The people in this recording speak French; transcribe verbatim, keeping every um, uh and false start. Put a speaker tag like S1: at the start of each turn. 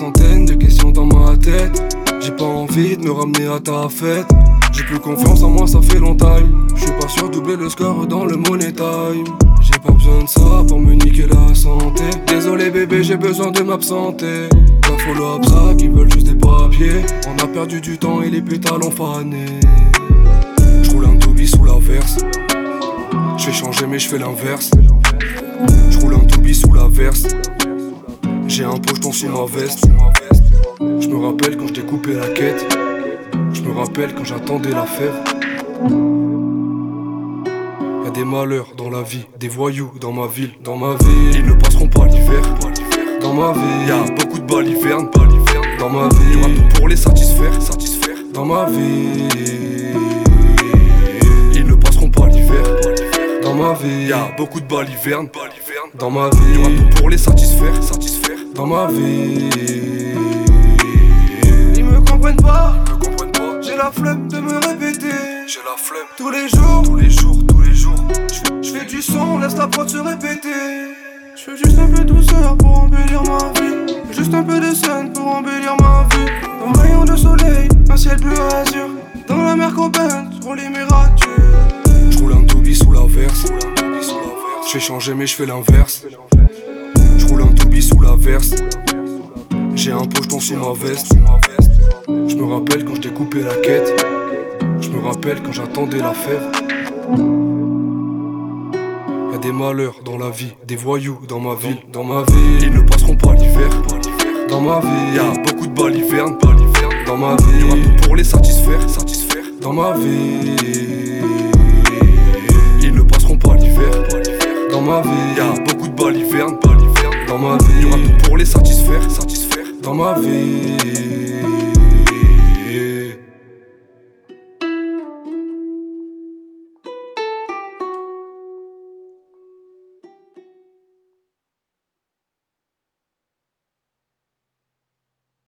S1: centaines de questions dans ma tête. J'ai pas envie de me ramener à ta fête. J'ai plus confiance en moi, ça fait longtemps. J'suis pas sûr de doubler le score dans le money time. J'ai pas besoin de ça pour me niquer la santé. Désolé bébé, j'ai besoin de m'absenter. Pas follow-up ça, qui veulent juste des papiers. On a perdu du temps et les pétales ont fané. J'roule un toubis sous la verse. J'fais changer mais j'fais l'inverse. J'roule un toubis sous la verse. J'ai un pocheton sous ma veste. J'me rappelle quand j't'ai coupé la quête. J'me rappelle quand j'attendais la fève. Y'a des malheurs dans la vie, des voyous dans ma ville, dans ma ville. Ils ne passeront pas l'hiver. Dans ma vie, y'a beaucoup de balivernes. Dans ma vie, y'aura tout pour les satisfaire. Satisfaire. Dans ma vie, ils ne passeront pas l'hiver. Dans ma vie, y'a beaucoup de balivernes. Dans ma vie, y'aura tout pour les satisfaire. Satisfaire. Dans ma vie, ils me comprennent pas. J'ai la flemme de me répéter. J'ai la flemme tous les jours, tous les jours, tous les jours. J'fais du son, laisse la prod se répéter. J'fais juste un peu de douceur pour embellir ma vie. Juste un peu de scène pour embellir ma vie. Un rayon de soleil, un ciel bleu azur. Dans la mer copaine, sur les miraculeux. J'roule un toubis sous la verse. J'fais changer mais j'fais l'inverse. J'roule un toubis sous la verse. J'ai un pocheton sous ma veste. J'me rappelle quand j't'ai coupé la quête. J'me rappelle quand j'attendais la fève. Y'a des malheurs dans la vie, des voyous dans ma ville, dans ma ville. Ils ne passeront pas l'hiver. Dans ma vie, y'a beaucoup de balivernes. Dans ma vie, y'aura tout pour les satisfaire. Satisfaire. Dans ma vie, ils ne passeront pas l'hiver. Dans ma vie, y'a beaucoup de balivernes. Dans ma vie, y'aura tout pour les satisfaire. Satisfaire. Dans ma vie.